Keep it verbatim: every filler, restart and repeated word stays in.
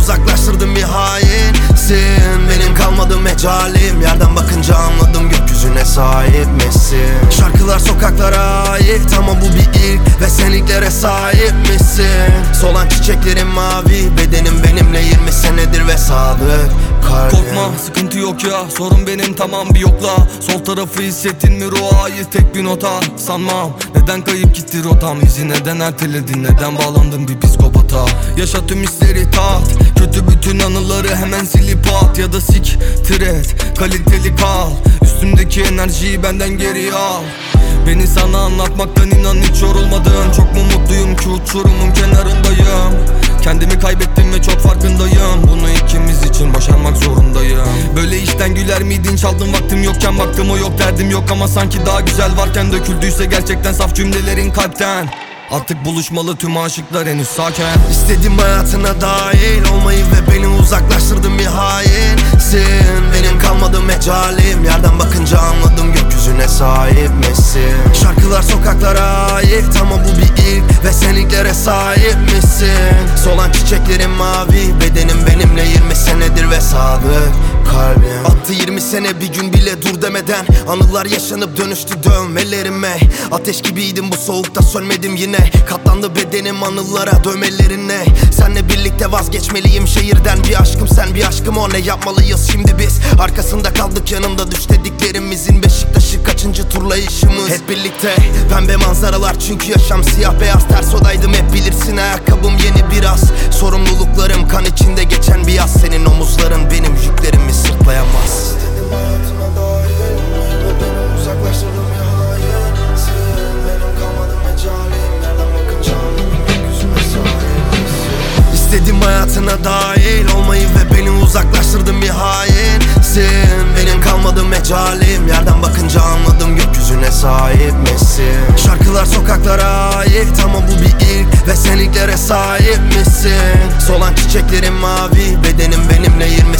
uzaklaştırdın bir hainsin. Benim kalmadı mecalim, yerden bakınca anladım gökyüzüne sahip misin? Şarkılar sokaklara ait ama bu bir ilk ve sen ilklere sahip misin? Solan çiçeklerim mavi, bedenim benimle yirmi senedir ve sadık kalbim. Korkma, sıkıntı yok ya, sorun benim tamam bir yokla. Sol tarafı hissettin mi ruha ait tek bir nota? Sanmam, neden kayıp gitti rotam? Bizi neden erteledin, neden bağlandın bir psikopata? Yaşa tüm hisleri tat, kötü bütün anıları hemen silip at. Ya da siktir et, kaliteli kal, üstümdeki enerjiyi benden geri al. Beni sana anlatmaktan inan hiç yorulmadın. Çok mu mutluyum ki uçurumun kenarındayım. Kendimi kaybettim ve çok farkındayım. Bunu ikimiz için başarmak zorundayım. Böyle işten güler miydin, çaldın vaktim yokken? Baktım o yok, derdim yok ama sanki daha güzel varken. Döküldüyse gerçekten saf cümlelerin kalpten. Artık buluşmalı tüm aşıklar henüz sakin. İstedim hayatına dahil olmayı ve beni uzaklaştırdın bir hainsin. Benim kalmadı mecalim, yerden bakınca anladım gökyüzüne sahip misin? Şarkılar sokaklara ait ama bu bir ilk ve sen ilklere sahip misin? Solan çiçeklerim mavi, bedenim benimle yirmi senedir ve sadık kalbim. Attı yirmi sene bir gün bile dur demeden, anılar yaşanıp dönüştü dövmelerime. Ateş gibiydim bu soğukta sönmedim yine. Katlandı bedenim anılara dövmelerine. Senle birlikte vazgeçmeliyim şehirden. Bir aşkım sen, bir aşkım o, ne yapmalıyız şimdi biz? Arkasında kaldık, yanımda düş dediklerimizin. Beşiktaş'ı kaçıncı turlayışımız? Hep birlikte pembe manzaralar çünkü yaşam siyah beyaz. Ters odaydım hep bilirsin, ayakkabım yeni biraz. Sorumluluklarım kan içinde geçen bir yaz. Senin omuzların benim yüklerimi sırtlayamaz. İstedim hayatına dahil ve beni uzaklaştırdım bir hainsin. Benim kalmadı mecalim, yerden bakınca anladım gökyüzüne sahip misin? İstedim hayatına dahil olmayı ve beni uzaklaştırdın bir hainsin. Benim kalmadı mecalim, yerden bakınca anladım gökyüzüne sahip misin? Şarkılar sokaklara ait ama bu bir ilk ve sen ilklere sahip misin? Solan çiçeklerim mavi, bedenim benimle yirmi